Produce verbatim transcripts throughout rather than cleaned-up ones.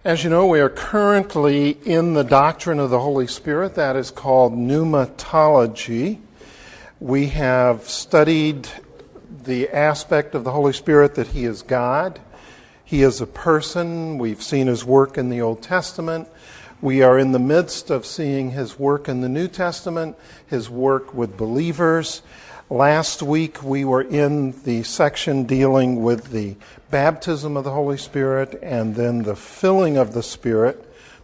As you know, we are currently in the doctrine of the Holy Spirit. That is called pneumatology. We have studied the aspect of the Holy Spirit that He is God. He is a person. We've seen His work in the Old Testament. We are in the midst of seeing His work in the New Testament, His work with believers. Last week we were in the section dealing with the baptism of the Holy Spirit and then the filling of the Spirit.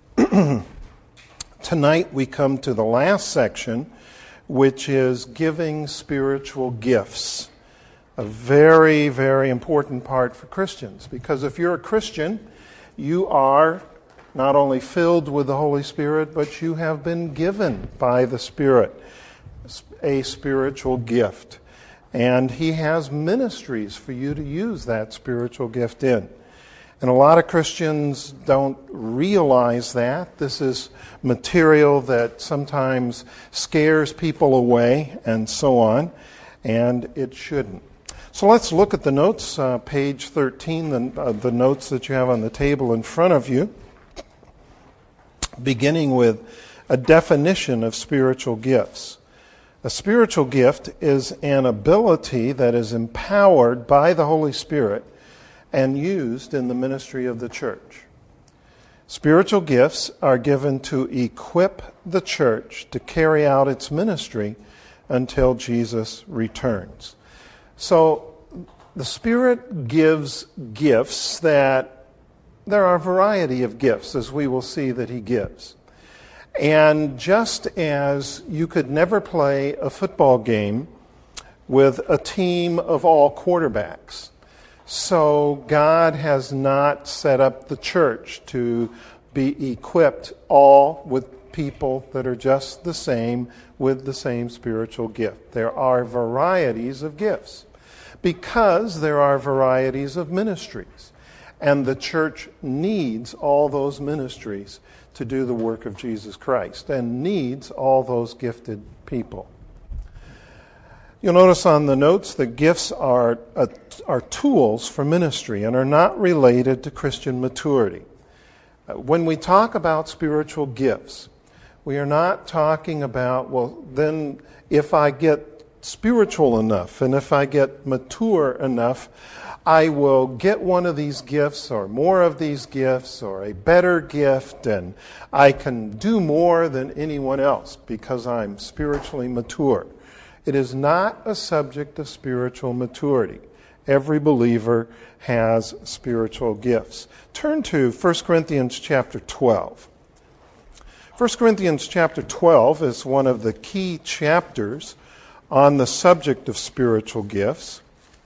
Tonight we come to the last section, which is giving spiritual gifts. A very, very important part for Christians, because if you're a Christian, you are not only filled with the Holy Spirit, but you have been given by the Spirit a spiritual gift. And He has ministries for you to use that spiritual gift in. And a lot of Christians don't realize that. This is material that sometimes scares people away and so on, and it shouldn't. So let's look at the notes, uh, page thirteen, the, uh, the notes that you have on the table in front of you, beginning with a definition of spiritual gifts. A spiritual gift is an ability that is empowered by the Holy Spirit and used in the ministry of the church. Spiritual gifts are given to equip the church to carry out its ministry until Jesus returns. So the Spirit gives gifts that there are a variety of gifts, as we will see that He gives. And just as you could never play a football game with a team of all quarterbacks, so God has not set up the church to be equipped all with people that are just the same with the same spiritual gift. There are varieties of gifts because there are varieties of ministries. And the church needs all those ministries to do the work of Jesus Christ and needs all those gifted people. You'll notice on the notes that gifts are, uh, are tools for ministry and are not related to Christian maturity. Uh, when we talk about spiritual gifts, we are not talking about, well, then if I get spiritual enough and if I get mature enough, I will get one of these gifts or more of these gifts or a better gift, and I can do more than anyone else because I'm spiritually mature. It is not a subject of spiritual maturity. Every believer has spiritual gifts. Turn to First Corinthians chapter twelve. First Corinthians chapter twelve is one of the key chapters on the subject of spiritual gifts.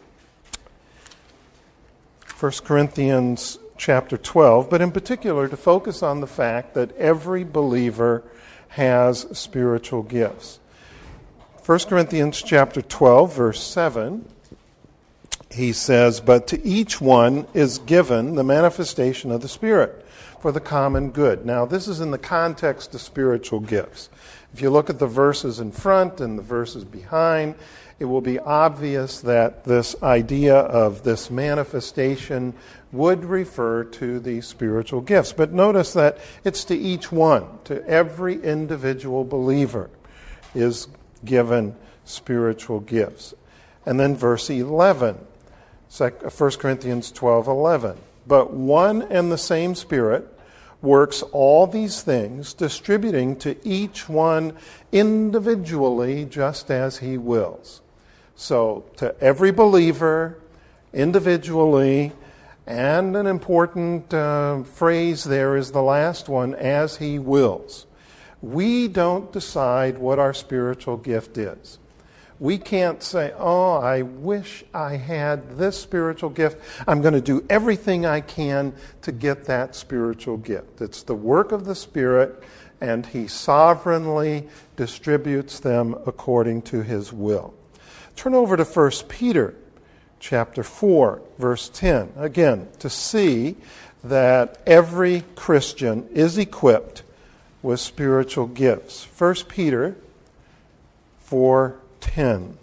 First Corinthians chapter twelve, but in particular to focus on the fact that every believer has spiritual gifts. First Corinthians chapter twelve, verse seven, he says, "But to each one is given the manifestation of the Spirit for the common good." Now, this is in the context of spiritual gifts. If you look at the verses in front and the verses behind, it will be obvious that this idea of this manifestation would refer to the spiritual gifts. But notice that it's to each one, to every individual believer is given spiritual gifts. And then verse eleven, First Corinthians twelve eleven. "But one and the same Spirit works all these things, distributing to each one individually just as He wills." So, to every believer, individually, and an important uh, phrase there is the last one, as He wills. We don't decide what our spiritual gift is. We can't say, oh, I wish I had this spiritual gift. I'm going to do everything I can to get that spiritual gift. It's the work of the Spirit, and He sovereignly distributes them according to His will. Turn over to First Peter chapter four, verse ten. Again, to see that every Christian is equipped with spiritual gifts. First Peter four ten.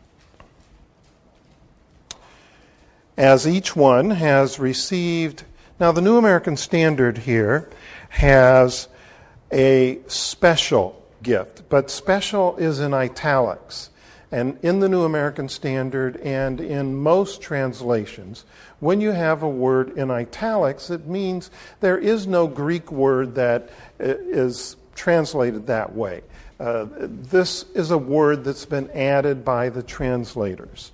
As each one has received Now, the New American Standard here has a special gift, but special is in italics. And in the New American Standard and in most translations, when you have a word in italics, it means there is no Greek word that is translated that way. Uh, this is a word that's been added by the translators.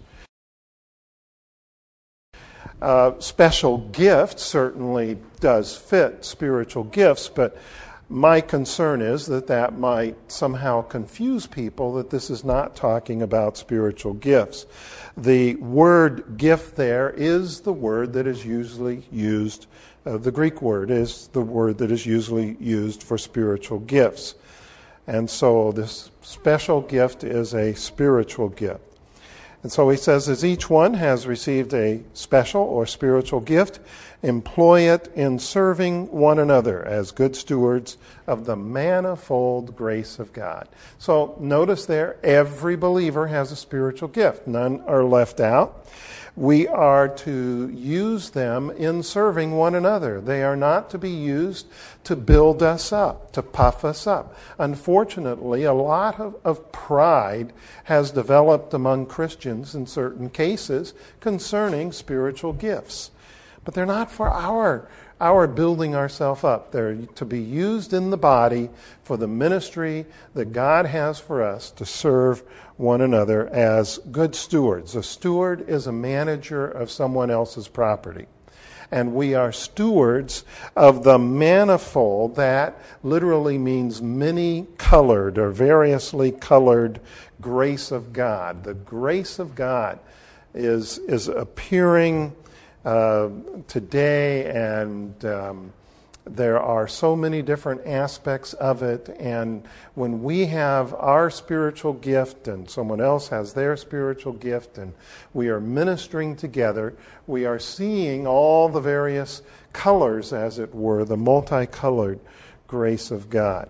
Uh, special gift certainly does fit spiritual gifts, but my concern is that that might somehow confuse people, that this is not talking about spiritual gifts. The word gift there is the word that is usually used, uh, the Greek word is the word that is usually used for spiritual gifts. And so this special gift is a spiritual gift. And so he says, as each one has received a special or spiritual gift, employ it in serving one another as good stewards of the manifold grace of God. So notice there, every believer has a spiritual gift. None are left out. We are to use them in serving one another. They are not to be used to build us up, to puff us up. Unfortunately, a lot of, of pride has developed among Christians in certain cases concerning spiritual gifts. But they're not for our, our building ourselves up. They're to be used in the body for the ministry that God has for us to serve one another as good stewards. A steward is a manager of someone else's property. And we are stewards of the manifold, that literally means many-colored or variously colored grace of God. The grace of God is, is appearing uh, today, and um, there are so many different aspects of it. And when we have our spiritual gift and someone else has their spiritual gift and we are ministering together, we are seeing all the various colors, as it were, the multicolored grace of God.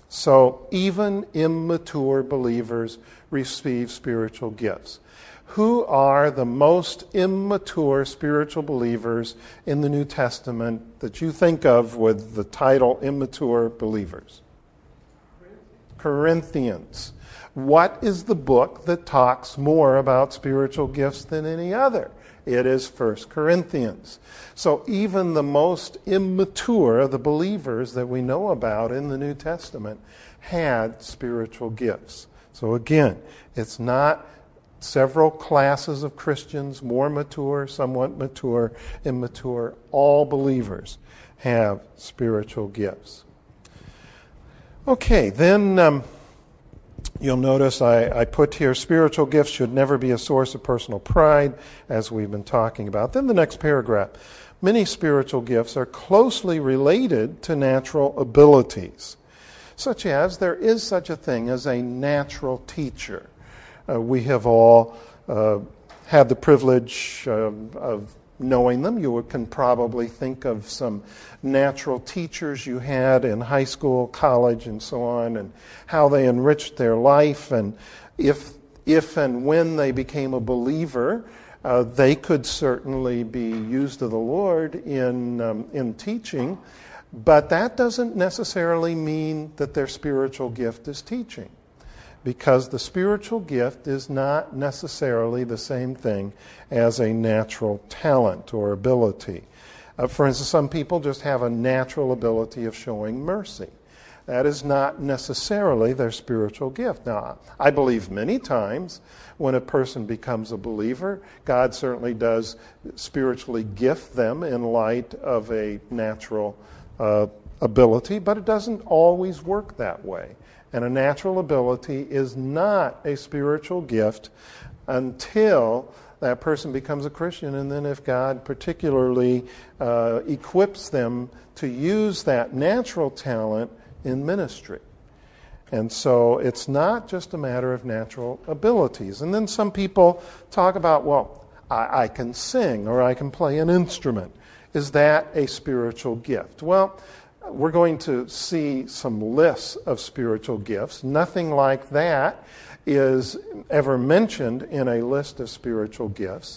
So even immature believers receive spiritual gifts. Who are the most immature spiritual believers in the New Testament that you think of with the title immature believers? Corinthians. What is the book that talks more about spiritual gifts than any other? It is First Corinthians. So even the most immature of the believers that we know about in the New Testament had spiritual gifts. So again, it's not several classes of Christians, more mature, somewhat mature, immature. All believers have spiritual gifts. Okay, then um, you'll notice I, I put here, spiritual gifts should never be a source of personal pride, as we've been talking about. Then the next paragraph, many spiritual gifts are closely related to natural abilities, such as there is such a thing as a natural teacher. Uh, we have all uh, had the privilege uh, of knowing them. You can probably think of some natural teachers you had in high school, college, and so on, and how they enriched their life. And if, if and when they became a believer, uh, they could certainly be used of the Lord in, um, in teaching. But that doesn't necessarily mean that their spiritual gift is teaching, because the spiritual gift is not necessarily the same thing as a natural talent or ability. Uh, for instance, some people just have a natural ability of showing mercy. That is not necessarily their spiritual gift. Now, I believe many times when a person becomes a believer, God certainly does spiritually gift them in light of a natural uh, ability, but it doesn't always work that way. And a natural ability is not a spiritual gift until that person becomes a Christian, and then if God particularly uh, equips them to use that natural talent in ministry. And so it's not just a matter of natural abilities. And then some people talk about, well, I, I can sing or I can play an instrument. Is that a spiritual gift? Well, we're going to see some lists of spiritual gifts. Nothing like that is ever mentioned in a list of spiritual gifts.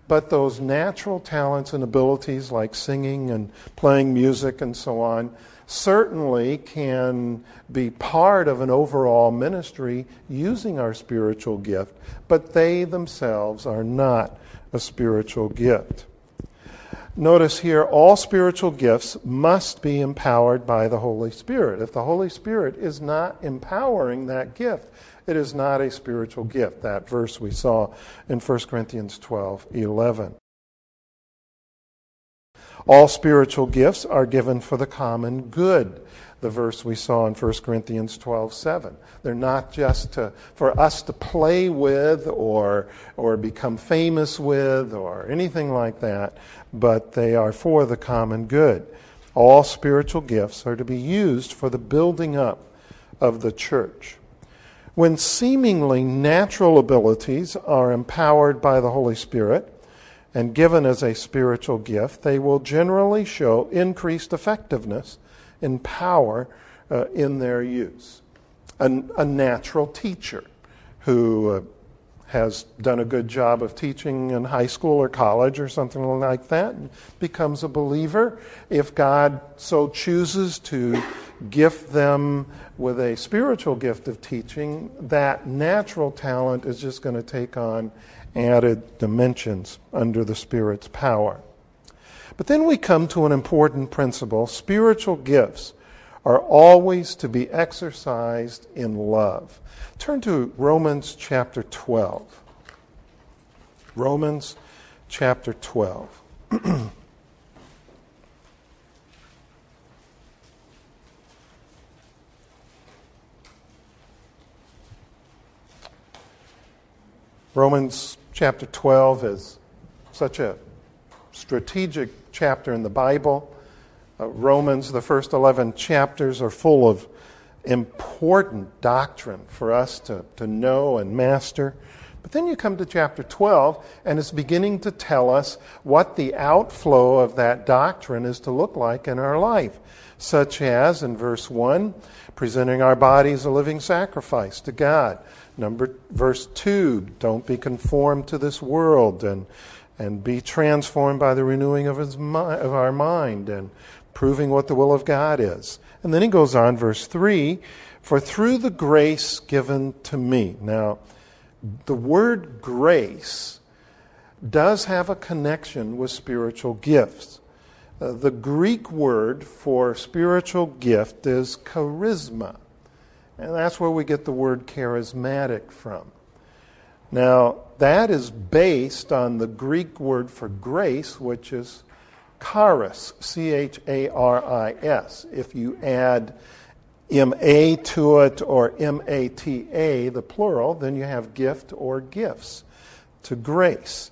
But those natural talents and abilities like singing and playing music and so on certainly can be part of an overall ministry using our spiritual gift, but they themselves are not a spiritual gift. Notice here, all spiritual gifts must be empowered by the Holy Spirit. If the Holy Spirit is not empowering that gift, it is not a spiritual gift. That verse we saw in First Corinthians twelve eleven. All spiritual gifts are given for the common good. The verse we saw in First Corinthians twelve seven. They're not just to, for us to play with or, or become famous with or anything like that, but they are for the common good. All spiritual gifts are to be used for the building up of the church. When seemingly natural abilities are empowered by the Holy Spirit and given as a spiritual gift, they will generally show increased effectiveness in power uh, in their use. A, a natural teacher who uh, has done a good job of teaching in high school or college or something like that and becomes a believer, if God so chooses to gift them with a spiritual gift of teaching, that natural talent is just going to take on added dimensions under the Spirit's power. But then we come to an important principle. Spiritual gifts are always to be exercised in love. Turn to Romans chapter twelve. Romans chapter twelve. Romans chapter twelve is such a strategic chapter in the Bible. Uh, Romans, the first eleven chapters, are full of important doctrine for us to, to know and master. But then you come to chapter twelve, and it's beginning to tell us what the outflow of that doctrine is to look like in our life, such as, in verse one, presenting our bodies a living sacrifice to God. Number verse two, don't be conformed to this world, and and be transformed by the renewing of his mi- of our mind, and proving what the will of God is. And then he goes on, verse three, for through the grace given to me. Now, the word grace does have a connection with spiritual gifts. Uh, the Greek word for spiritual gift is charisma. And that's where we get the word charismatic from. Now, that is based on the Greek word for grace, which is charis, C H A R I S. If you add M A to it or M A T A, the plural, then you have gift or gifts to grace.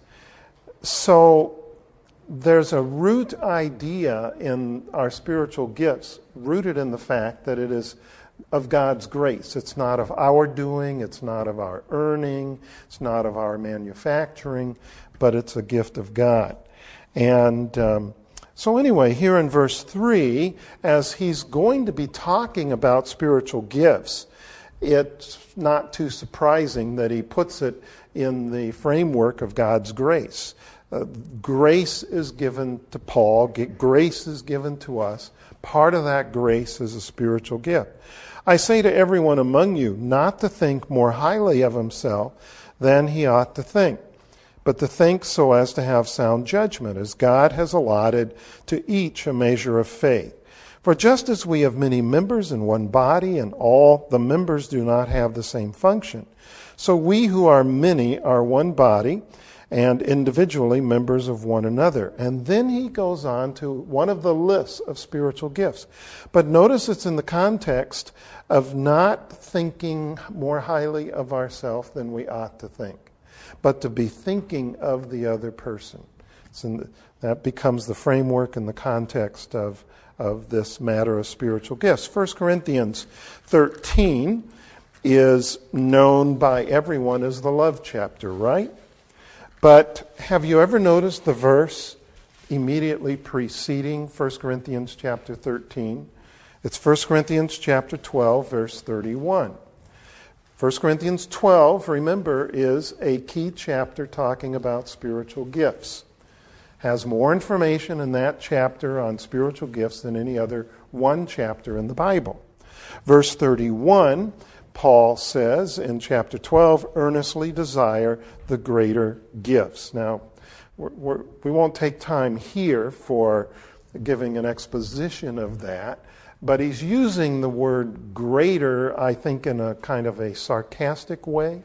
So there's a root idea in our spiritual gifts rooted in the fact that it is of God's grace. It's not of our doing, it's not of our earning, it's not of our manufacturing, but it's a gift of God. And um, so anyway, here in verse three, as he's going to be talking about spiritual gifts, it's not too surprising that he puts it in the framework of God's grace. Uh, grace is given to Paul, grace is given to us. Part of that grace is a spiritual gift. I say to everyone among you not to think more highly of himself than he ought to think, but to think so as to have sound judgment, as God has allotted to each a measure of faith. For just as we have many members in one body, and all the members do not have the same function, so we who are many are one body, and individually members of one another. And then he goes on to one of the lists of spiritual gifts. But notice it's in the context of not thinking more highly of ourselves than we ought to think, but to be thinking of the other person. So the, that becomes the framework and the context of, of this matter of spiritual gifts. First Corinthians thirteen is known by everyone as the love chapter, right? But have you ever noticed the verse immediately preceding First Corinthians chapter thirteen? It's First Corinthians chapter twelve, verse thirty-one. First Corinthians twelve, remember, is a key chapter talking about spiritual gifts. Has more information in that chapter on spiritual gifts than any other one chapter in the Bible. Verse thirty-one, Paul says in chapter twelve, earnestly desire the greater gifts. Now, we're, we're, we won't take time here for giving an exposition of that, but he's using the word greater, I think, in a kind of a sarcastic way.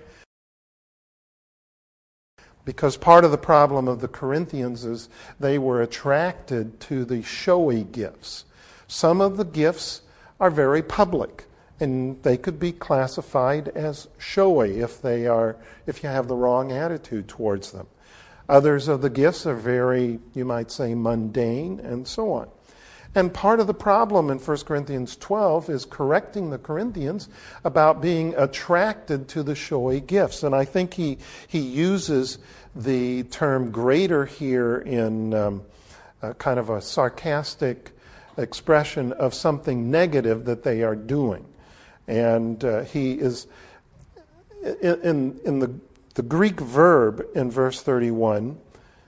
Because part of the problem of the Corinthians is they were attracted to the showy gifts. Some of the gifts are very public, and they could be classified as showy if they are, if you have the wrong attitude towards them. Others of the gifts are very, you might say, mundane, and so on. And part of the problem in First Corinthians twelve is correcting the Corinthians about being attracted to the showy gifts. And I think he he uses the term greater here in um, a kind of a sarcastic expression of something negative that they are doing. And uh, he is, in, in, in the, the Greek verb in verse thirty-one,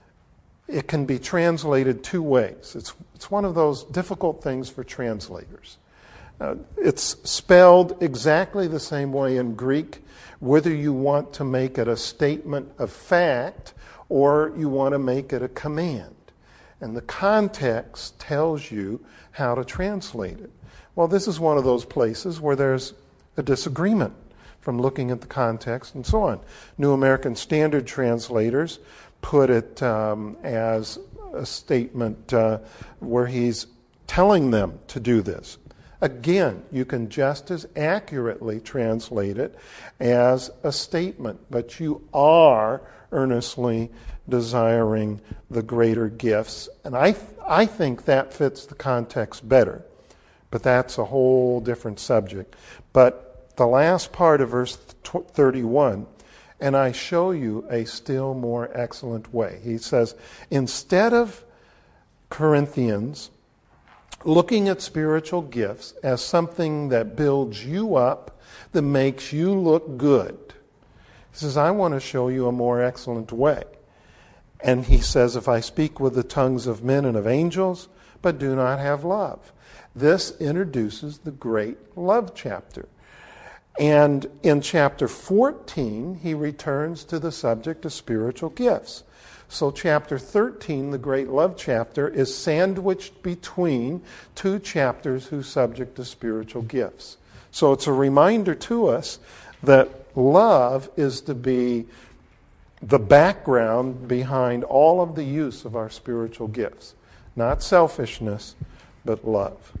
it can be translated two ways. It's, it's one of those difficult things for translators. Uh, it's spelled exactly the same way in Greek, whether you want to make it a statement of fact or you want to make it a command. And the context tells you how to translate it. Well, this is one of those places where there's a disagreement from looking at the context and so on. New American Standard translators put it um, as a statement uh, where he's telling them to do this. Again, you can just as accurately translate it as a statement, but you are earnestly desiring the greater gifts. And I, th- I think that fits the context better, but that's a whole different subject. But the last part of verse thirty-one, and I show you a still more excellent way. He says, instead of Corinthians looking at spiritual gifts as something that builds you up, that makes you look good, he says, I want to show you a more excellent way. And he says, if I speak with the tongues of men and of angels, but do not have love. This introduces the great love chapter. And in chapter fourteen, he returns to the subject of spiritual gifts. So chapter thirteen, the great love chapter, is sandwiched between two chapters whose subject is spiritual gifts. So it's a reminder to us that love is to be the background behind all of the use of our spiritual gifts. Not selfishness, but love.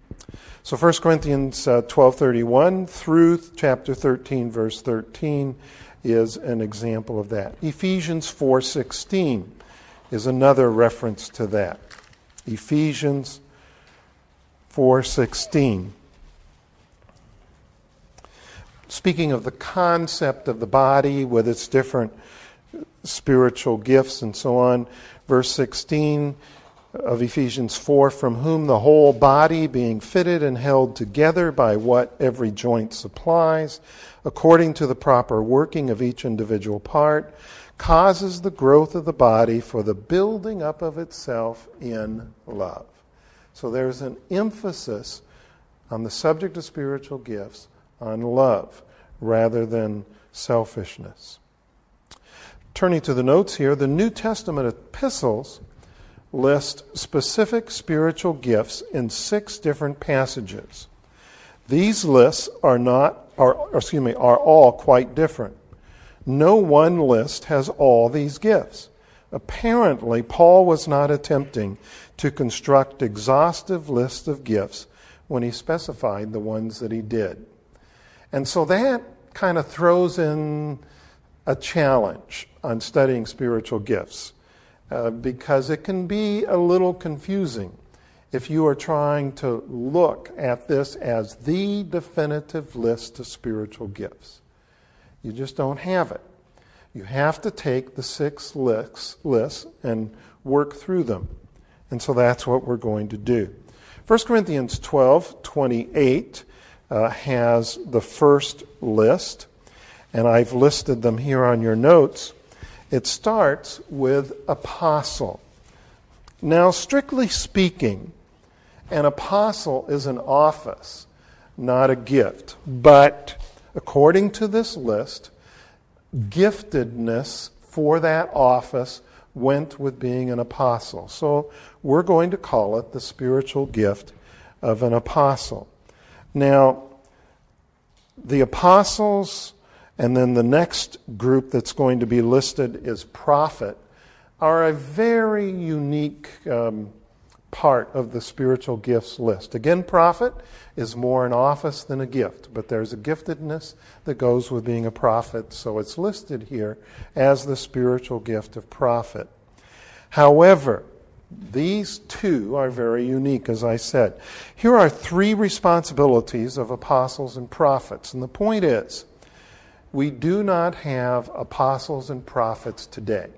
So First Corinthians uh, twelve thirty-one through chapter thirteen, verse thirteen, is an example of that. Ephesians four sixteen is another reference to that. Ephesians four sixteen. Speaking of the concept of the body with its different spiritual gifts and so on, verse sixteen of Ephesians four, from whom the whole body, being fitted and held together by what every joint supplies, according to the proper working of each individual part, causes the growth of the body for the building up of itself in love. So there's an emphasis on the subject of spiritual gifts on love rather than selfishness. Turning to the notes here, the New Testament epistles list specific spiritual gifts in six different passages. These lists are not, are, excuse me, are all quite different. No one list has all these gifts. Apparently, Paul was not attempting to construct exhaustive lists of gifts when he specified the ones that he did. And so that kind of throws in a challenge on studying spiritual gifts. Uh, because it can be a little confusing if you are trying to look at this as the definitive list of spiritual gifts. You just don't have it. You have to take the six lists, lists and work through them. And so that's what we're going to do. First Corinthians twelve twenty-eight uh, has the first list. and I've listed them here on your notes. It starts with apostle. Now, strictly speaking, an apostle is an office, not a gift. But according to this list, giftedness for that office went with being an apostle. So we're going to call it the spiritual gift of an apostle. Now, the apostles, and then the next group that's going to be listed is prophet, are a very unique um, part of the spiritual gifts list. Again, prophet is more an office than a gift, but there's a giftedness that goes with being a prophet, so it's listed here as the spiritual gift of prophet. However, these two are very unique, as I said. Here are three responsibilities of apostles and prophets, and the point is, we do not have apostles and prophets today.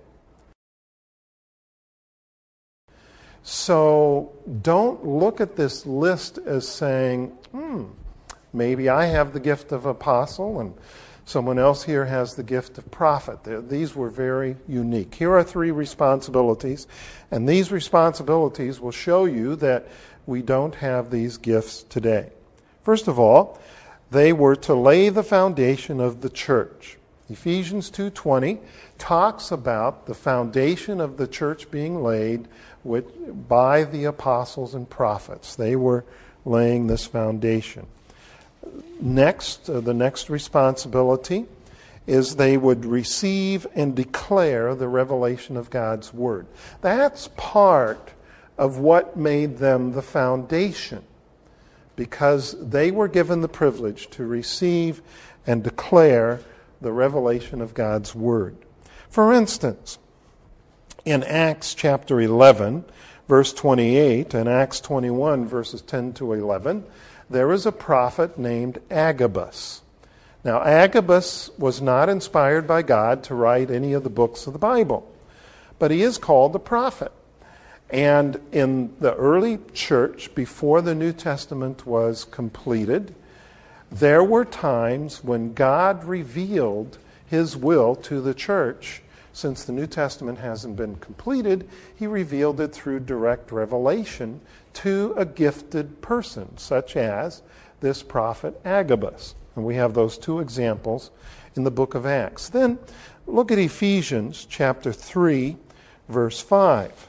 So don't look at this list as saying, hmm, maybe I have the gift of apostle and someone else here has the gift of prophet. These were very unique. Here are three responsibilities, and these responsibilities will show you that we don't have these gifts today. First of all, they were to lay the foundation of the church. Ephesians two twenty talks about the foundation of the church being laid with, by the apostles and prophets. They were laying this foundation. Next, uh, the next responsibility is they would receive and declare the revelation of God's Word. That's part of what made them the foundation, because they were given the privilege to receive and declare the revelation of God's Word. For instance, in Acts chapter eleven, verse twenty-eight, and Acts twenty-one, verses ten to eleven, there is a prophet named Agabus. Now, Agabus was not inspired by God to write any of the books of the Bible, but he is called the prophet. And in the early church, before the New Testament was completed, there were times when God revealed his will to the church. Since the New Testament hasn't been completed, he revealed it through direct revelation to a gifted person, such as this prophet Agabus. And we have those two examples in the book of Acts. Then look at Ephesians chapter three, verse five.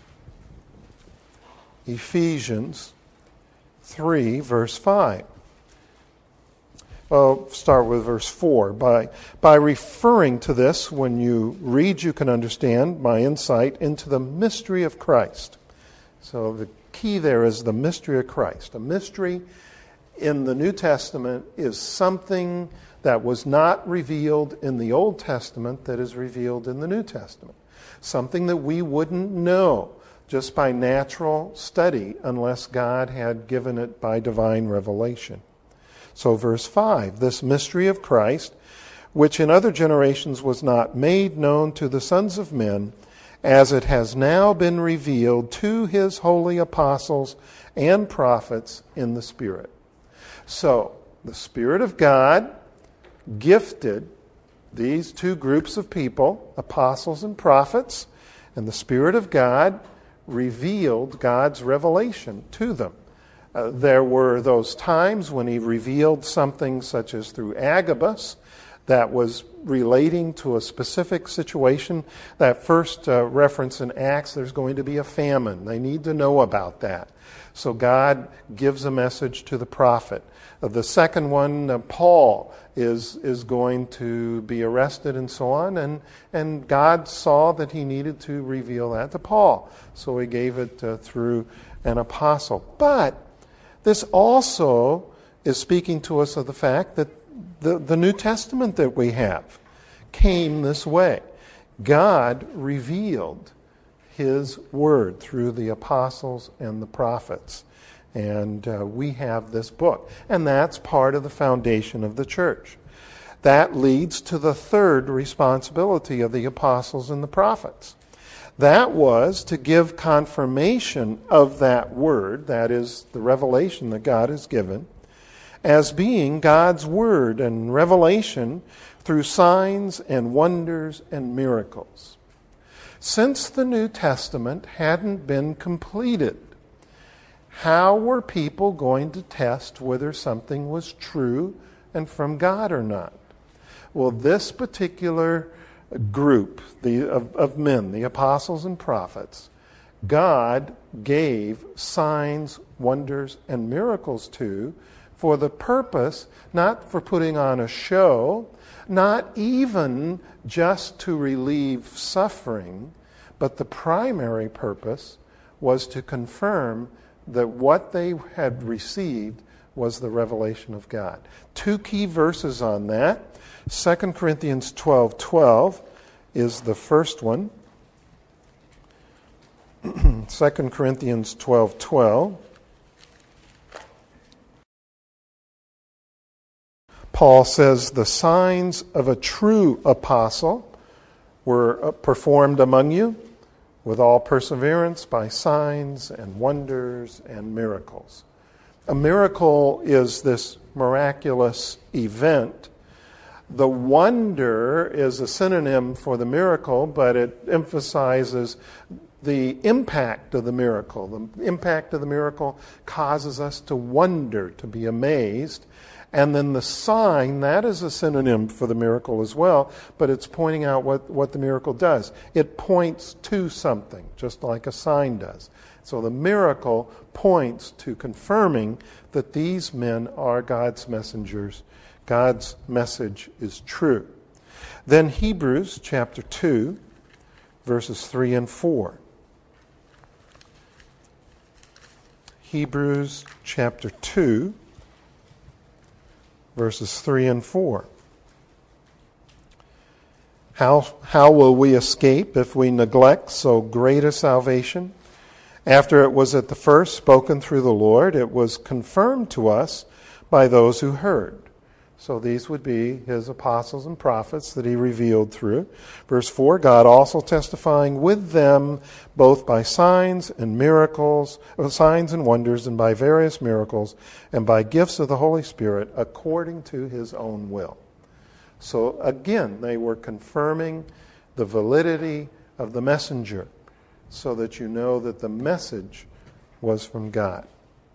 Ephesians three, verse five. Well, start with verse four. By, by referring to this, when you read, you can understand my insight into the mystery of Christ. So the key there is the mystery of Christ. A mystery in the New Testament is something that was not revealed in the Old Testament that is revealed in the New Testament. Something that we wouldn't know just by natural study unless God had given it by divine revelation. So verse five, this mystery of Christ, which in other generations was not made known to the sons of men, as it has now been revealed to his holy apostles and prophets in the Spirit. So, the Spirit of God gifted these two groups of people, apostles and prophets, and the Spirit of God revealed God's revelation to them. Uh, there were those times when he revealed something such as through Agabus that was relating to a specific situation. That first uh, reference in Acts, there's going to be a famine. They need to know about that. So God gives a message to the prophet. Uh, the second one, uh, Paul, is is going to be arrested and so on, and, and God saw that he needed to reveal that to Paul. So he gave it uh, through an apostle. But this also is speaking to us of the fact that the, the New Testament that we have came this way. God revealed his word through the apostles and the prophets. And uh, we have this book. And that's part of the foundation of the church. That leads to the third responsibility of the apostles and the prophets. That was to give confirmation of that word, that is, the revelation that God has given, as being God's word and revelation through signs and wonders and miracles. Since the New Testament hadn't been completed, how were people going to test whether something was true and from God or not? Well, this particular group the, of, of men, the apostles and prophets, God gave signs, wonders, and miracles to for the purpose, not for putting on a show, not even just to relieve suffering, but the primary purpose was to confirm that what they had received was the revelation of God. Two key verses on that. Second Corinthians twelve twelve is the first one. Second Corinthians twelve twelve. Paul says, the signs of a true apostle were performed among you with all perseverance by signs and wonders and miracles. A miracle is this miraculous event. The wonder is a synonym for the miracle, but it emphasizes the impact of the miracle. The impact of the miracle causes us to wonder, to be amazed. And then the sign, that is a synonym for the miracle as well, but it's pointing out what, what the miracle does. It points to something, just like a sign does. So the miracle points to confirming that these men are God's messengers. God's message is true. Then Hebrews chapter two, verses three and four. Hebrews chapter two, verses three and four. How, how will we escape if we neglect so great a salvation? After it was at the first spoken through the Lord, it was confirmed to us by those who heard. So these would be his apostles and prophets that he revealed through. Verse four, God also testifying with them both by signs and miracles, signs and wonders, and by various miracles, and by gifts of the Holy Spirit, according to his own will. So again, they were confirming the validity of the messenger, so that you know that the message was from God.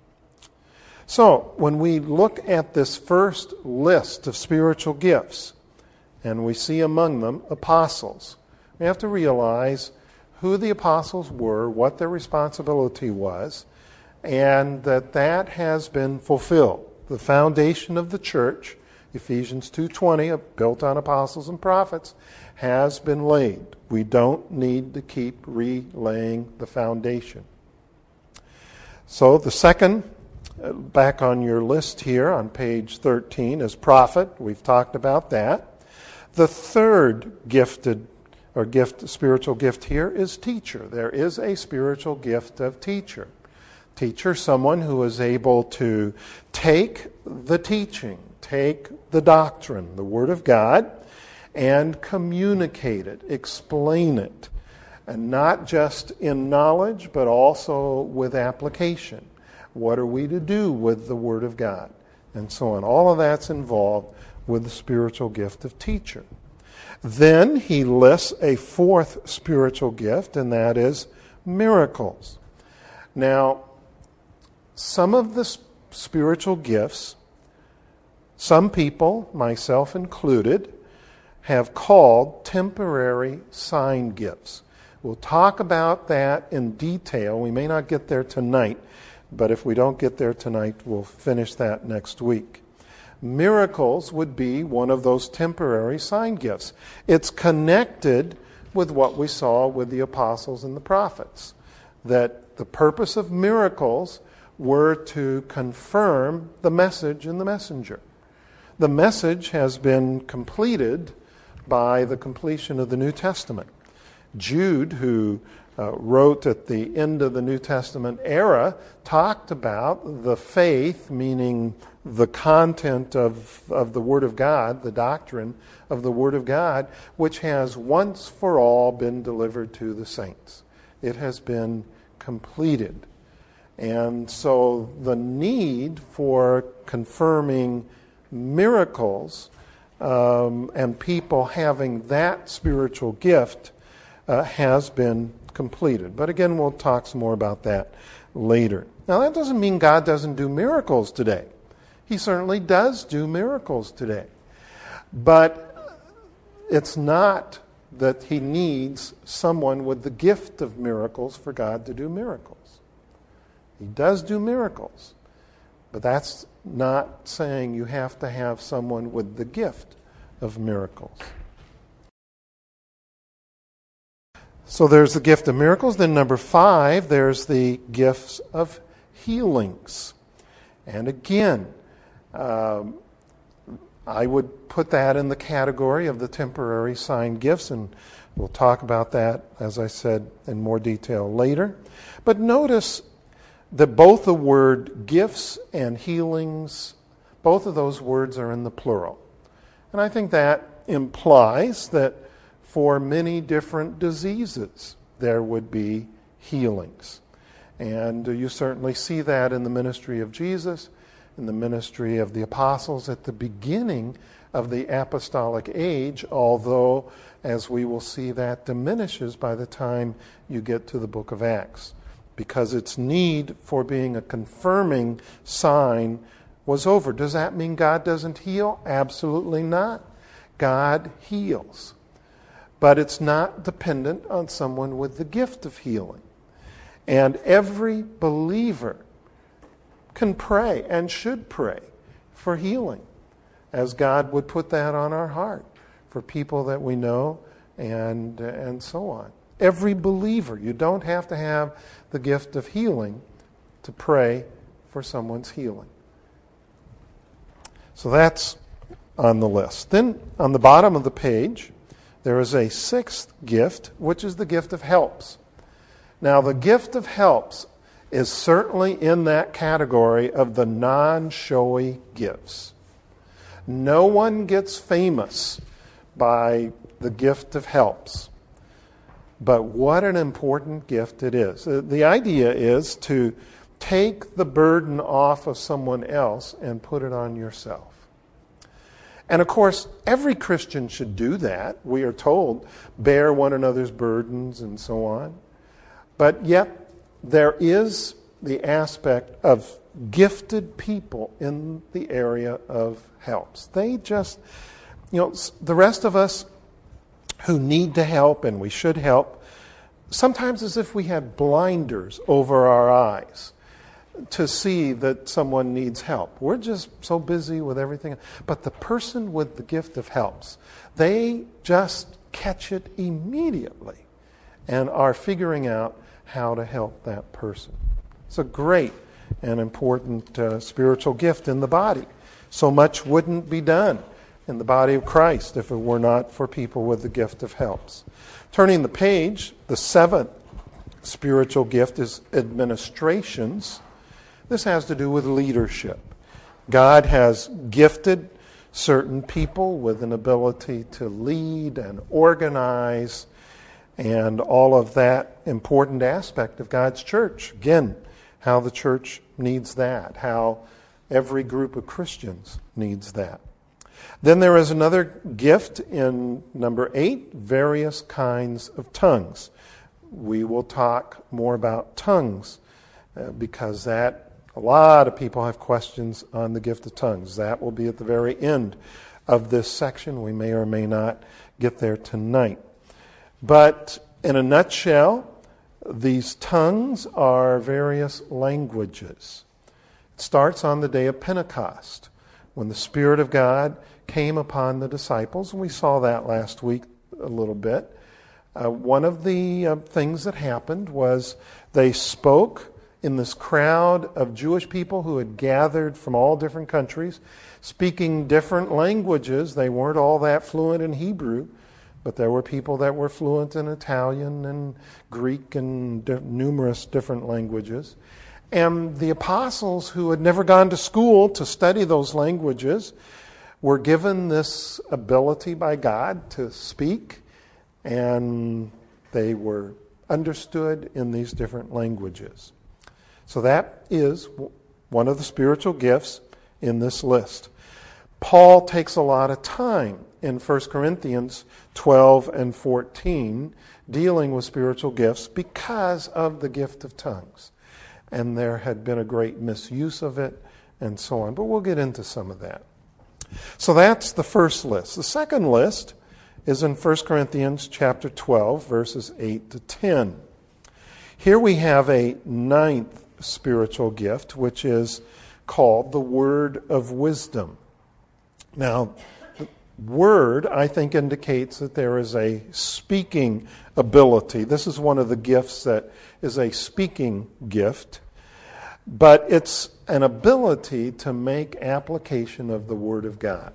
So, when we look at this first list of spiritual gifts, and we see among them apostles, we have to realize who the apostles were, what their responsibility was, and that that has been fulfilled. The foundation of the church, Ephesians two twenty, built on apostles and prophets, has been laid. We don't need to keep relaying the foundation. So the second, back on your list here on page thirteen, is prophet. We've talked about that. The third gifted or gift, spiritual gift here is teacher. There is a spiritual gift of teacher. Teacher, someone who is able to take the teaching, take the doctrine, the Word of God, and communicate it, explain it, and not just in knowledge, but also with application. What are we to do with the Word of God? And so on. All of that's involved with the spiritual gift of teacher. Then he lists a fourth spiritual gift, and that is miracles. Now, some of the spiritual gifts, some people, myself included, have called temporary sign gifts. We'll talk about that in detail. We may not get there tonight, but if we don't get there tonight, we'll finish that next week. Miracles would be one of those temporary sign gifts. It's connected with what we saw with the apostles and the prophets, that the purpose of miracles were to confirm the message in the messenger. The message has been completed by the completion of the New Testament. Jude, who uh, wrote at the end of the New Testament era, talked about the faith, meaning the content of, of the Word of God, the doctrine of the Word of God, which has once for all been delivered to the saints. It has been completed. And so the need for confirming miracles um, and people having that spiritual gift uh, has been completed. But again, we'll talk some more about that later. Now, that doesn't mean God doesn't do miracles today. He certainly does do miracles today. But it's not that he needs someone with the gift of miracles for God to do miracles. He does do miracles, but that's not saying you have to have someone with the gift of miracles. So there's the gift of miracles. Then number five, there's the gifts of healings. And again, um, I would put that in the category of the temporary sign gifts, and we'll talk about that, as I said, in more detail later. But notice that both the word gifts and healings, both of those words are in the plural. And I think that implies that for many different diseases, there would be healings. And you certainly see that in the ministry of Jesus, in the ministry of the apostles at the beginning of the apostolic age, although, as we will see, that diminishes by the time you get to the book of Acts, because its need for being a confirming sign was over. Does that mean God doesn't heal? Absolutely not. God heals. But it's not dependent on someone with the gift of healing. And every believer can pray and should pray for healing, as God would put that on our heart for people that we know and, and so on. Every believer. You don't have to have the gift of healing to pray for someone's healing. So that's on the list. Then on the bottom of the page, there is a sixth gift, which is the gift of helps. Now, the gift of helps is certainly in that category of the non-showy gifts. No one gets famous by the gift of helps. But what an important gift it is. The idea is to take the burden off of someone else and put it on yourself. And of course, every Christian should do that. We are told, bear one another's burdens and so on. But yet, there is the aspect of gifted people in the area of helps. They just, you know, the rest of us who need to help, and we should help, sometimes as if we had blinders over our eyes to see that someone needs help. We're just so busy with everything. But the person with the gift of helps, they just catch it immediately and are figuring out how to help that person. It's a great and important uh, spiritual gift in the body. So much wouldn't be done in the body of Christ if it were not for people with the gift of helps. Turning the page, the seventh spiritual gift is administrations. This has to do with leadership. God has gifted certain people with an ability to lead and organize and all of that important aspect of God's church. Again, how the church needs that, how every group of Christians needs that. Then there is another gift in number eight, various kinds of tongues. We will talk more about tongues uh, because that a lot of people have questions on the gift of tongues. That will be at the very end of this section. We may or may not get there tonight. But in a nutshell, these tongues are various languages. It starts on the day of Pentecost, when the Spirit of God came upon the disciples, and we saw that last week a little bit. Uh, one of the uh, things that happened was they spoke in this crowd of Jewish people who had gathered from all different countries, speaking different languages. They weren't all that fluent in Hebrew, but there were people that were fluent in Italian and Greek and di- numerous different languages. And the apostles, who had never gone to school to study those languages, were given this ability by God to speak, and they were understood in these different languages. So that is one of the spiritual gifts in this list. Paul takes a lot of time in First Corinthians twelve and fourteen dealing with spiritual gifts because of the gift of tongues. And there had been a great misuse of it and so on. But we'll get into some of that. So that's the first list. The second list is in First Corinthians chapter twelve, verses eight to ten. Here we have a ninth spiritual gift, which is called the word of wisdom. Now, the word, I think, indicates that there is a speaking ability. This is one of the gifts that is a speaking gift, but it's an ability to make application of the Word of God.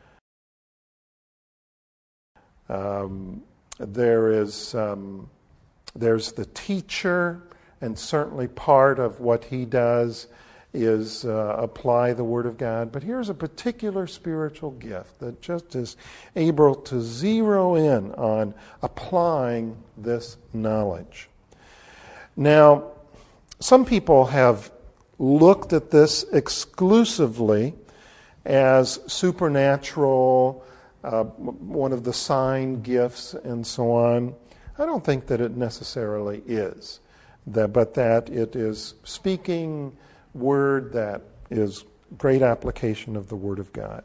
Um, there is um, there's the teacher, and certainly part of what he does is uh, apply the Word of God. But here's a particular spiritual gift that just is able to zero in on applying this knowledge. Now, some people have looked at this exclusively as supernatural, uh, one of the sign gifts and so on. I don't think that it necessarily is, that, but that it is speaking word that is great application of the Word of God.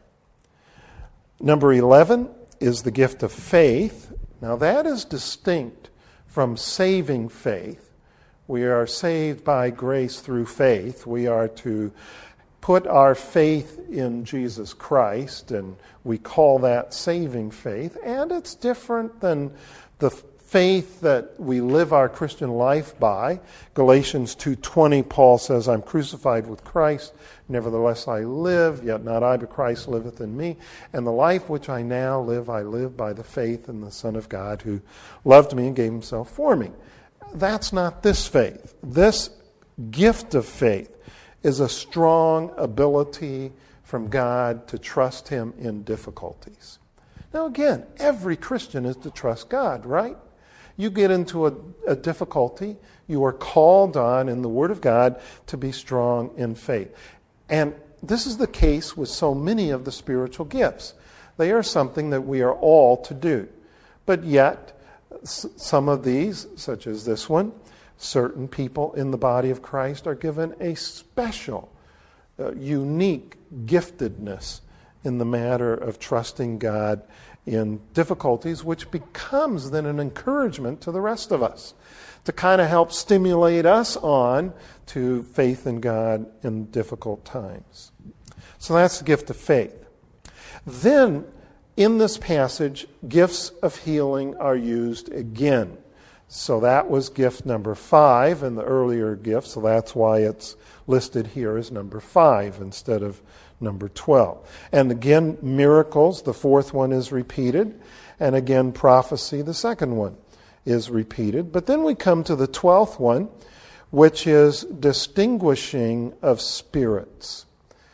Number eleven is the gift of faith. Now that is distinct from saving faith. We are saved by grace through faith. We are to put our faith in Jesus Christ, and we call that saving faith. And it's different than the faith that we live our Christian life by. Galatians two twenty, Paul says, I'm crucified with Christ, nevertheless I live, yet not I, but Christ liveth in me. And the life which I now live, I live by the faith in the Son of God, who loved me and gave himself for me. That's not this faith. This gift of faith is a strong ability from God to trust him in difficulties. Now again, every Christian is to trust God, right? You get into a, a difficulty, you are called on in the Word of God to be strong in faith. And this is the case with so many of the spiritual gifts. They are something that we are all to do. But yet, s- some of these, such as this one, certain people in the body of Christ are given a special, uh, unique giftedness in the matter of trusting God in difficulties, which becomes then an encouragement to the rest of us to kind of help stimulate us on to faith in God in difficult times. So that's the gift of faith. Then, in this passage, gifts of healing are used again. So that was gift number five in the earlier gift, so that's why it's listed here as number five instead of number twelve. And again, miracles, the fourth one is repeated. And again, prophecy, the second one is repeated. But then we come to the twelfth one, which is distinguishing of spirits.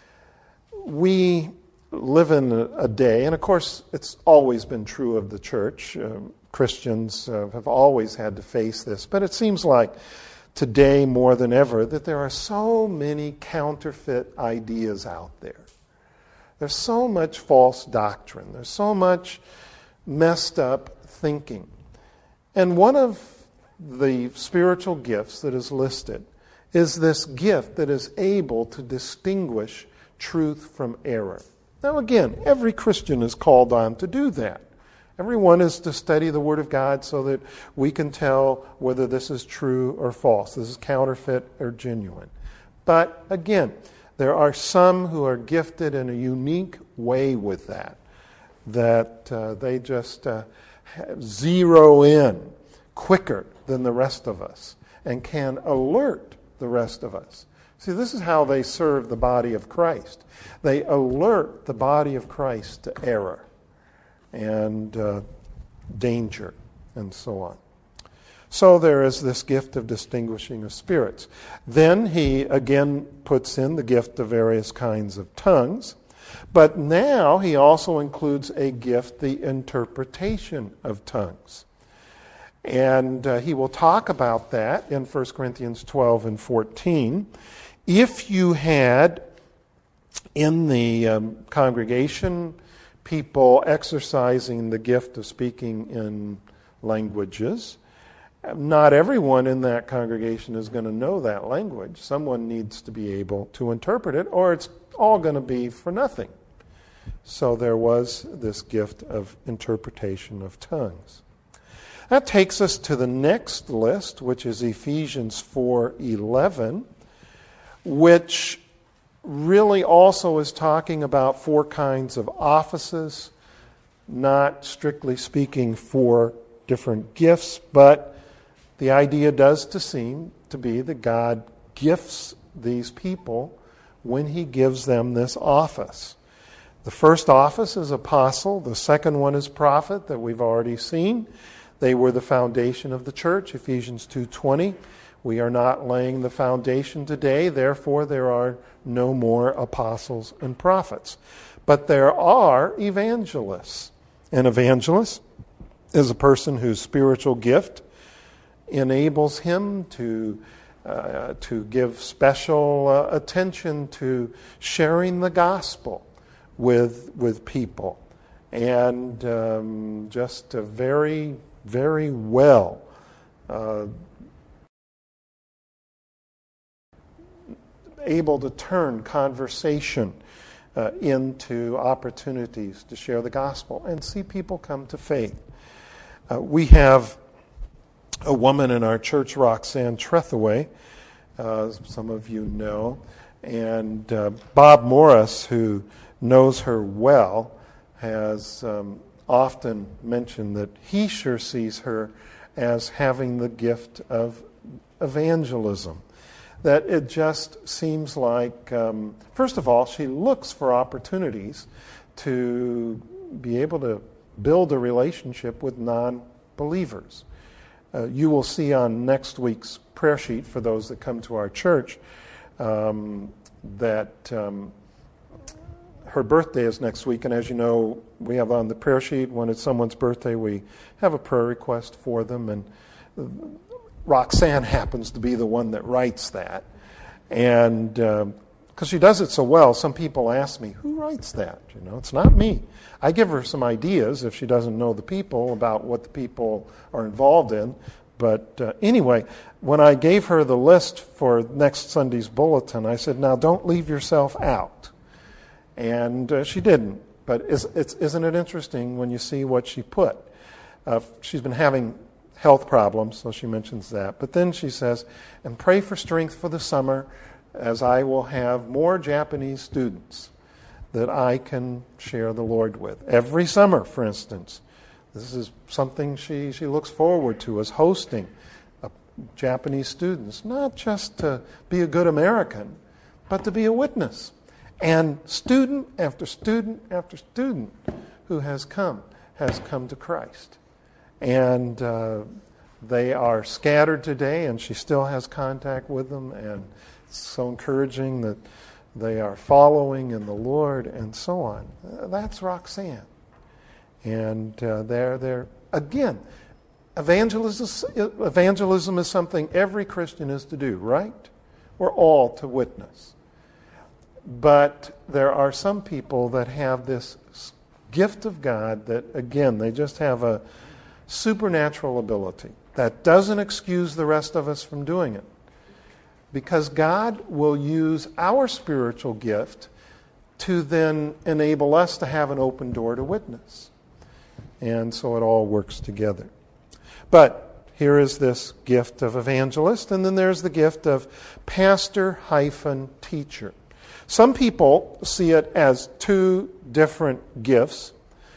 We live in a day, and of course it's always been true of the church. Um, Christians uh, have always had to face this, but it seems like today more than ever that there are so many counterfeit ideas out there. There's so much false doctrine. There's so much messed up thinking. And one of the spiritual gifts that is listed is this gift that is able to distinguish truth from error. Now again, every Christian is called on to do that. Everyone is to study the Word of God so that we can tell whether this is true or false, this is counterfeit or genuine. But again, there are some who are gifted in a unique way with that, that uh, they just uh, zero in quicker than the rest of us and can alert the rest of us. See, this is how they serve the body of Christ. They alert the body of Christ to error and uh, danger, and so on. So there is this gift of distinguishing of spirits. Then he again puts in the gift of various kinds of tongues, but now he also includes a gift, the interpretation of tongues. And uh, he will talk about that in First Corinthians twelve and fourteen. If you had in the um, congregation people exercising the gift of speaking in languages, not everyone in that congregation is going to know that language. Someone needs to be able to interpret it, or it's all going to be for nothing. So there was this gift of interpretation of tongues. That takes us to the next list, which is Ephesians four eleven, which really also is talking about four kinds of offices, not strictly speaking four different gifts, but the idea does to seem to be that God gifts these people when he gives them this office. The first office is apostle. The second one is prophet, that we've already seen. They were the foundation of the church, Ephesians two twenty. We are not laying the foundation today, therefore there are no more apostles and prophets. But there are evangelists. An evangelist is a person whose spiritual gift enables him to uh, to give special uh, attention to sharing the gospel with with people, and um, just a very, very well uh, able to turn conversation uh, into opportunities to share the gospel and see people come to faith. Uh, we have a woman in our church, Roxanne Trethaway, uh, some of you know, and uh, Bob Morris, who knows her well, has um, often mentioned that he sure sees her as having the gift of evangelism. That it just seems like, um, first of all, she looks for opportunities to be able to build a relationship with non-believers. Uh, you will see on next week's prayer sheet, for those that come to our church, um, that um, her birthday is next week, and as you know, we have on the prayer sheet, when it's someone's birthday, we have a prayer request for them, and Roxanne happens to be the one that writes that. And because um, she does it so well, some people ask me, who writes that? You know, it's not me. I give her some ideas if she doesn't know the people about what the people are involved in. But uh, anyway, when I gave her the list for next Sunday's bulletin, I said, now don't leave yourself out. And uh, she didn't. But it's, it's, isn't it interesting when you see what she put? Uh, she's been having health problems, so she mentions that. But then she says, and pray for strength for the summer, as I will have more Japanese students that I can share the Lord with. Every summer, for instance. This is something she, she looks forward to, is hosting uh, Japanese students, not just to be a good American, but to be a witness. And student after student after student who has come, has come to Christ. And uh, they are scattered today, and she still has contact with them, and it's so encouraging that they are following in the Lord, and so on. Uh, that's Roxanne. And uh, they're, they're, again, evangelism, evangelism is something every Christian is to do, right? We're all to witness. But there are some people that have this gift of God that, again, they just have a supernatural ability. That doesn't excuse the rest of us from doing it. Because God will use our spiritual gift to then enable us to have an open door to witness. And so it all works together. But here is this gift of evangelist, and then there's the gift of pastor hyphen teacher. Some people see it as two different gifts,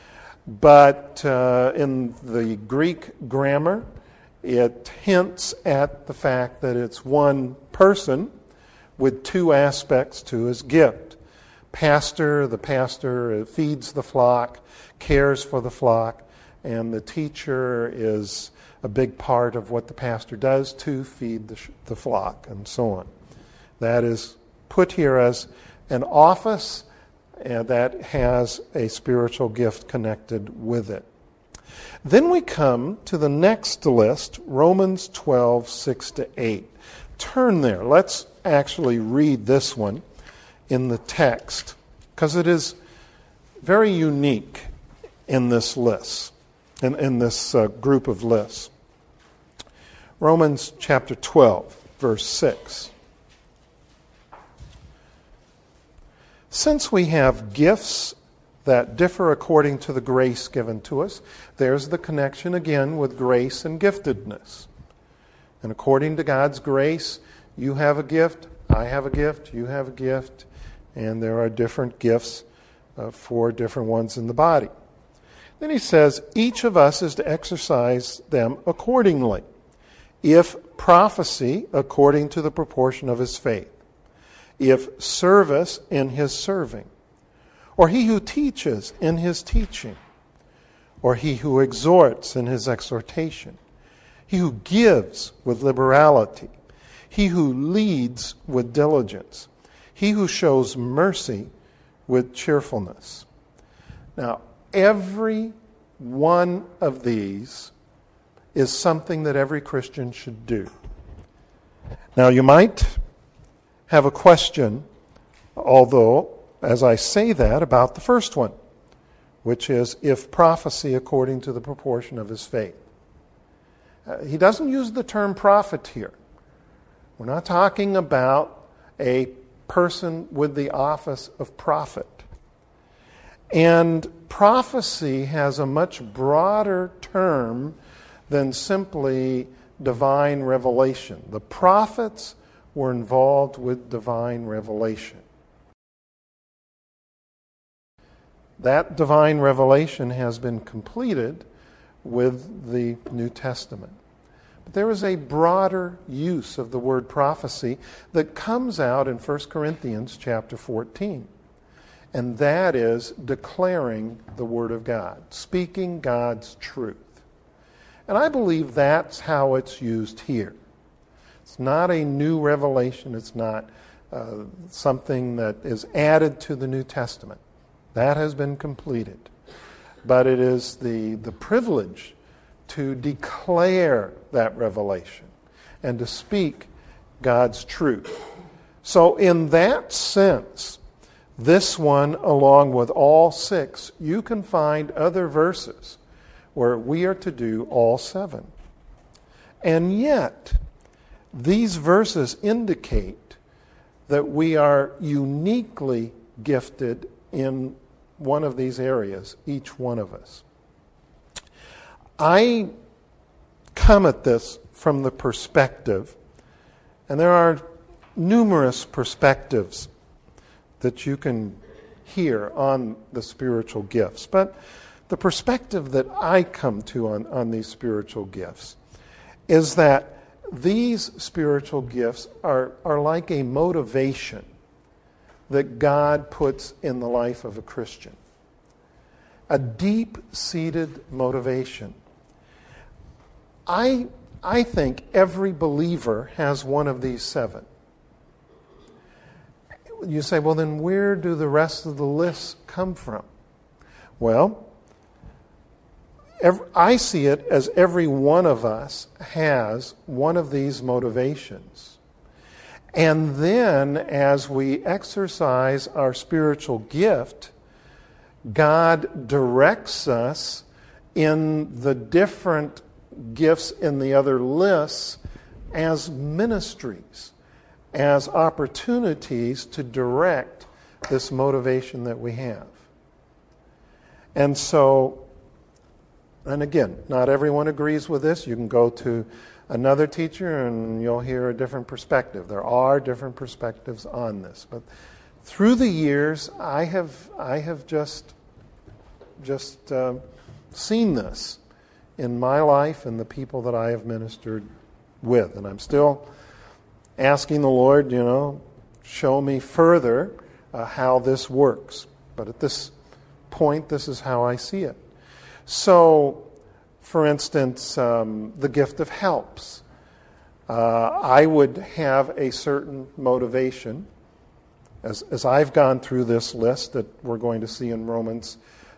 but uh, in the Greek grammar, it hints at the fact that it's one person with two aspects to his gift. Pastor, the pastor feeds the flock, cares for the flock, and the teacher is a big part of what the pastor does to feed the, the flock, and so on. That is put here as an office uh, that has a spiritual gift connected with it. Then we come to the next list, Romans twelve, six to eight. Turn there. Let's actually read this one in the text, because it is very unique in this list, in, in this uh, group of lists. Romans chapter twelve, verse six. Since we have gifts that differ according to the grace given to us, there's the connection again with grace and giftedness. And according to God's grace, you have a gift, I have a gift, you have a gift, and there are different gifts uh, for different ones in the body. Then he says, each of us is to exercise them accordingly. If prophecy, according to the proportion of his faith. If service, in his serving. Or he who teaches, in his teaching. Or he who exhorts, in his exhortation. He who gives with liberality. He who leads with diligence. He who shows mercy with cheerfulness. Now, every one of these is something that every Christian should do. Now, you might have a question, although, as I say that, about the first one, which is, if prophecy according to the proportion of his faith. Uh, he doesn't use the term prophet here. We're not talking about a person with the office of prophet. And prophecy has a much broader term than simply divine revelation. The prophets were involved with divine revelation. That divine revelation has been completed with the New Testament. But there is a broader use of the word prophecy that comes out in First Corinthians chapter fourteen. And that is declaring the Word of God, speaking God's truth. And I believe that's how it's used here. It's not a new revelation. It's not uh, something that is added to the New Testament. That has been completed. But it is the, the privilege to declare that revelation and to speak God's truth. So in that sense, this one, along with all six, you can find other verses where we are to do all seven. And yet, these verses indicate that we are uniquely gifted in one of these areas, each one of us. I come at this from the perspective, and there are numerous perspectives that you can hear on the spiritual gifts, but the perspective that I come to on, on these spiritual gifts is that these spiritual gifts are, are like a motivation that God puts in the life of a Christian. A deep-seated motivation. I, I think every believer has one of these seven. You say, well, then where do the rest of the lists come from? Well, every, I see it as every one of us has one of these motivations. And then, as we exercise our spiritual gift, God directs us in the different gifts in the other lists as ministries, as opportunities to direct this motivation that we have. And so, and again, not everyone agrees with this. You can go to another teacher and you'll hear a different perspective. There are different perspectives on this. But through the years, I have I have just, just uh, seen this in my life and the people that I have ministered with. And I'm still asking the Lord, you know, show me further uh, how this works. But at this point, this is how I see it. So, for instance, um, the gift of helps. Uh, I would have a certain motivation, as, as I've gone through this list that we're going to see in Romans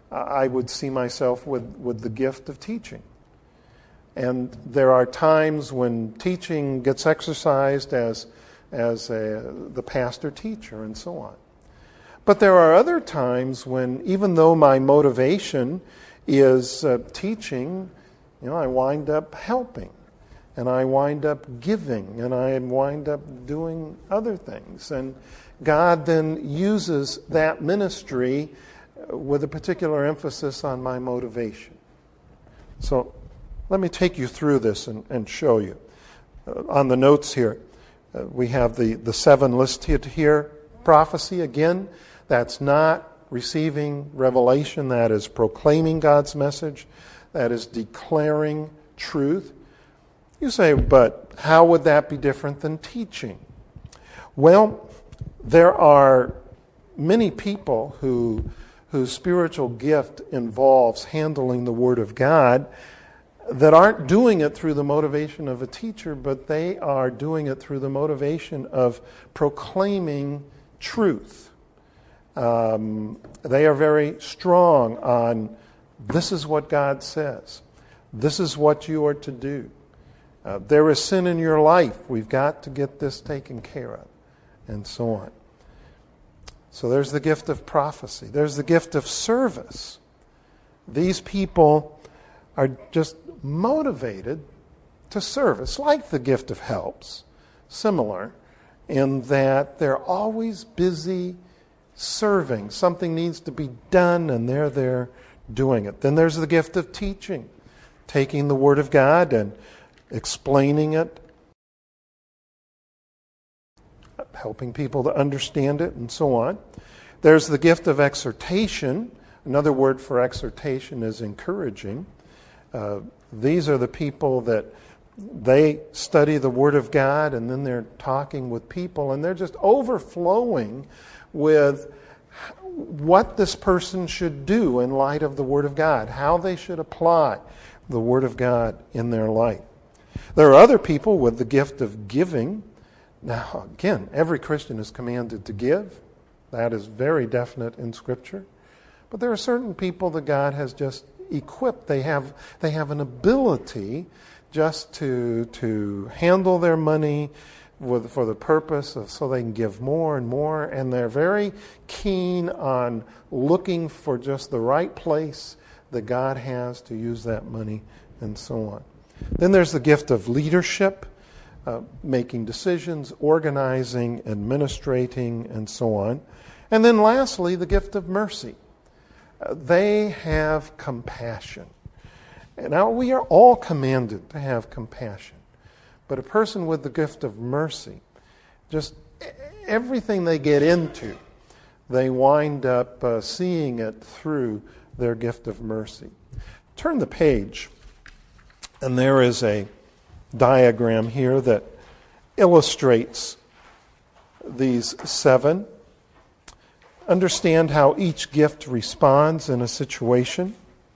I would see myself with, with the gift of teaching. And there are times when teaching gets exercised as, as a, the pastor teacher and so on. But there are other times when, even though my motivation is uh, teaching, you know, I wind up helping, and I wind up giving, and I wind up doing other things. And God then uses that ministry with a particular emphasis on my motivation. So let me take you through this and, and show you. Uh, on the notes here, uh, we have the, the seven listed here. Prophecy, again, that's not receiving revelation. That is proclaiming God's message. That is declaring truth. You say, but how would that be different than teaching? Well, there are many people who whose spiritual gift involves handling the Word of God that aren't doing it through the motivation of a teacher, but they are doing it through the motivation of proclaiming truth. Um, they are very strong on, this is what God says. This is what you are to do. Uh, there is sin in your life. We've got to get this taken care of, and so on. So there's the gift of prophecy. There's the gift of service. These people are just motivated to serve. It's like the gift of helps, similar, in that they're always busy serving. Something needs to be done, and they're there doing it. Then there's the gift of teaching, taking the Word of God and explaining it, helping people to understand it, and so on. There's the gift of exhortation. Another word for exhortation is encouraging. Uh, these are the people that they study the Word of God, and then they're talking with people, and they're just overflowing with what this person should do in light of the Word of God, how they should apply the Word of God in their life. There are other people with the gift of giving. Now, again, every Christian is commanded to give. That is very definite in Scripture. But there are certain people that God has just equipped. They have they have an ability just to to handle their money with, for the purpose of so they can give more and more. And they're very keen on looking for just the right place that God has to use that money, and so on. Then there's the gift of leadership. Uh, making decisions, organizing, administrating, and so on. And then lastly, the gift of mercy. Uh, they have compassion. And now we are all commanded to have compassion. But a person with the gift of mercy, just everything they get into, they wind up uh, seeing it through their gift of mercy. Turn the page, and there is a diagram here that illustrates these seven. Understand how each gift responds in a situation.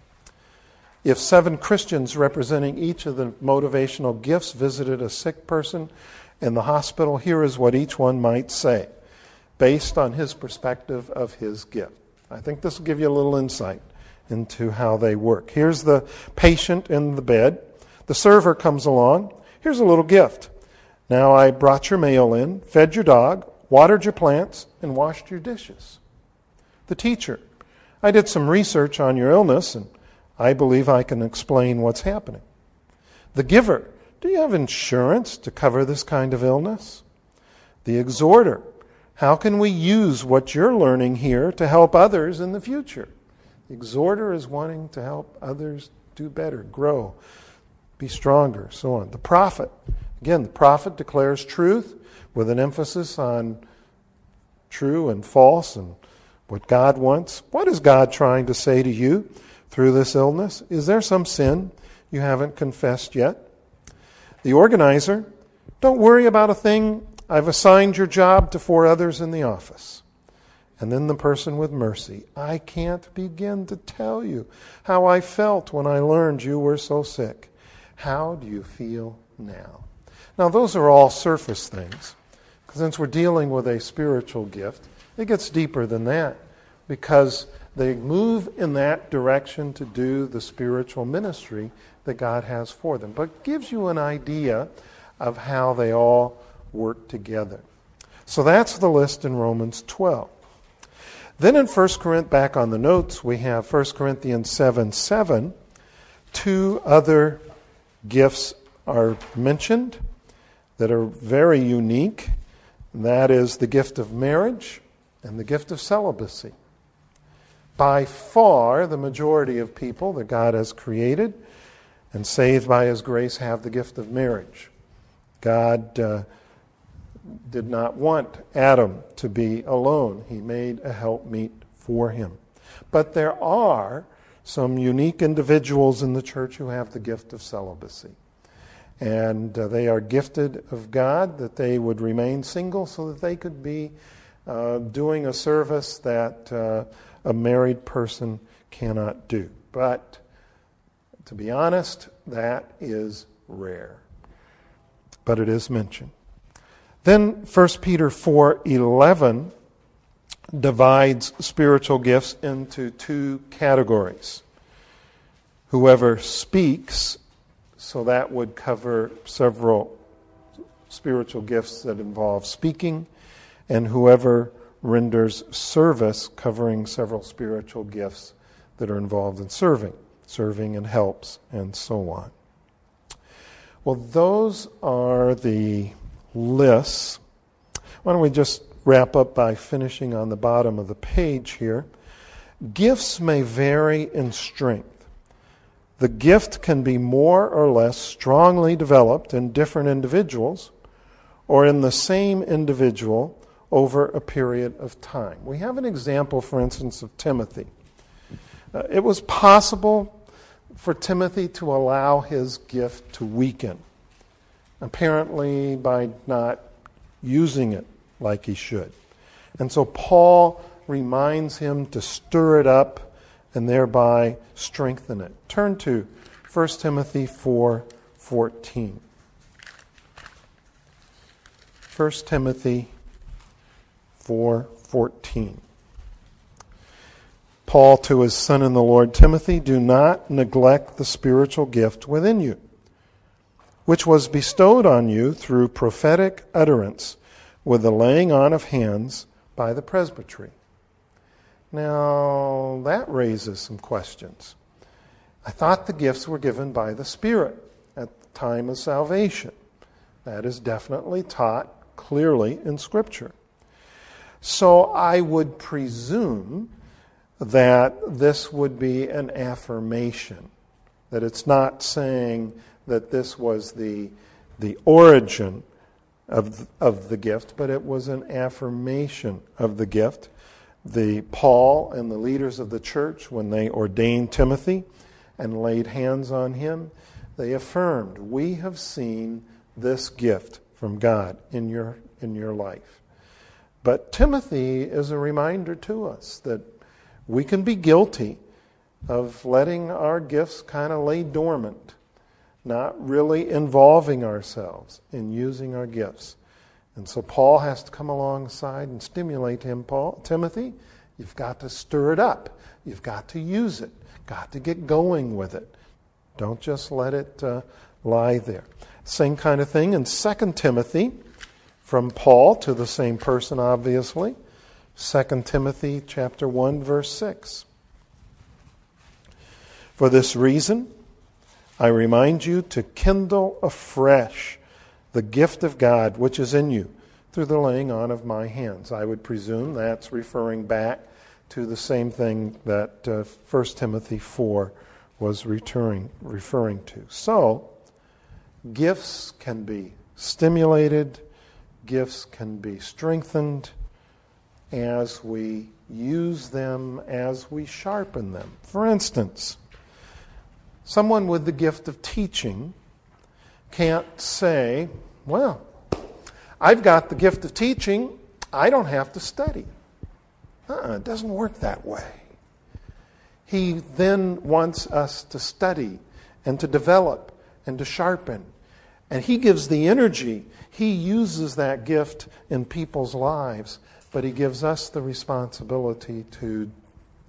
If seven Christians representing each of the motivational gifts visited a sick person in the hospital, here is what each one might say, based on his perspective of his gift. I think this will give you a little insight into how they work. Here's the patient in the bed. The server comes along. Here's a little gift. Now I brought your mail in, fed your dog, watered your plants, and washed your dishes. The teacher, I did some research on your illness, and I believe I can explain what's happening. The giver, do you have insurance to cover this kind of illness? The exhorter, how can we use what you're learning here to help others in the future? The exhorter is wanting to help others do better, grow, be stronger, so on. The prophet, again, the prophet declares truth with an emphasis on true and false and what God wants. What is God trying to say to you through this illness? Is there some sin you haven't confessed yet? The organizer, don't worry about a thing. I've assigned your job to four others in the office. And then the person with mercy, I can't begin to tell you how I felt when I learned you were so sick. How do you feel now? Now, those are all surface things. Since we're dealing with a spiritual gift, it gets deeper than that, because they move in that direction to do the spiritual ministry that God has for them. But it gives you an idea of how they all work together. So that's the list in Romans twelve. Then in First Corinthians, back on the notes, we have First Corinthians seven seven. Two other gifts are mentioned that are very unique. And that is the gift of marriage and the gift of celibacy. By far, the majority of people that God has created and saved by His grace have the gift of marriage. God uh, did not want Adam to be alone. He made a helpmeet for him. But there are some unique individuals in the church who have the gift of celibacy. And uh, they are gifted of God that they would remain single so that they could be uh, doing a service that uh, a married person cannot do. But to be honest, that is rare. But it is mentioned. Then First Peter four eleven divides spiritual gifts into two categories. Whoever speaks, so that would cover several spiritual gifts that involve speaking, and whoever renders service, covering several spiritual gifts that are involved in serving, serving and helps, and so on. Well, those are the lists. Why don't we just wrap up by finishing on the bottom of the page here. Gifts may vary in strength. The gift can be more or less strongly developed in different individuals or in the same individual over a period of time. We have an example, for instance, of Timothy. Uh, it was possible for Timothy to allow his gift to weaken, apparently by not using it like he should. And so Paul reminds him to stir it up and thereby strengthen it. Turn to First Timothy four fourteen. First Timothy four fourteen. Paul to his son in the Lord Timothy, do not neglect the spiritual gift within you, which was bestowed on you through prophetic utterance with the laying on of hands by the presbytery. Now, that raises some questions. I thought the gifts were given by the Spirit at the time of salvation. That is definitely taught clearly in Scripture. So I would presume that this would be an affirmation, that it's not saying that this was the, the origin of the, of the gift, but it was an affirmation of the gift. The Paul and the leaders of the church, when they ordained Timothy and laid hands on him, they affirmed, we have seen this gift from God in your in your life. But Timothy is a reminder to us that we can be guilty of letting our gifts kind of lay dormant, not really involving ourselves in using our gifts. And so Paul has to come alongside and stimulate him. Paul, Timothy, you've got to stir it up. You've got to use it. Got to get going with it. Don't just let it uh, lie there. Same kind of thing in Second Timothy, from Paul to the same person, obviously. Second Timothy chapter one, verse six. For this reason, I remind you to kindle afresh the gift of God which is in you through the laying on of my hands. I would presume that's referring back to the same thing that uh, First Timothy four was returning, referring to. So, gifts can be stimulated, gifts can be strengthened as we use them, as we sharpen them. For instance, someone with the gift of teaching can't say, well, I've got the gift of teaching, I don't have to study. Uh-uh, it doesn't work that way. He then wants us to study and to develop and to sharpen. And he gives the energy. He uses that gift in people's lives, but he gives us the responsibility to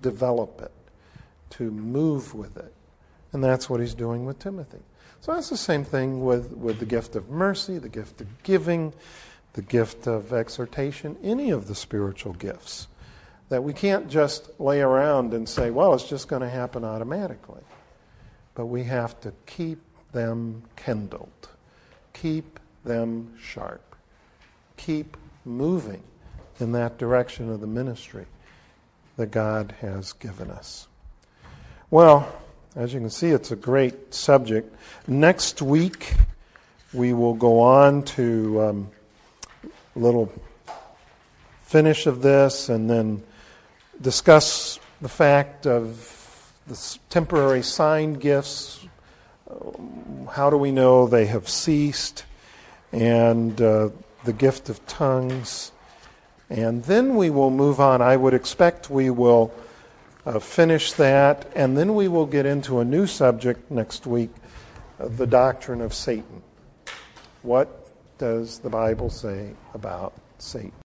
develop it, to move with it. And that's what he's doing with Timothy. So that's the same thing with, with the gift of mercy, the gift of giving, the gift of exhortation, any of the spiritual gifts. That we can't just lay around and say, well, it's just going to happen automatically. But we have to keep them kindled, keep them sharp, keep moving in that direction of the ministry that God has given us. Well, as you can see, it's a great subject. Next week, we will go on to um, a little finish of this and then discuss the fact of the temporary sign gifts. How do we know they have ceased? And uh, the gift of tongues. And then we will move on. I would expect we will uh, finish that, and then we will get into a new subject next week, uh, the doctrine of Satan. What does the Bible say about Satan?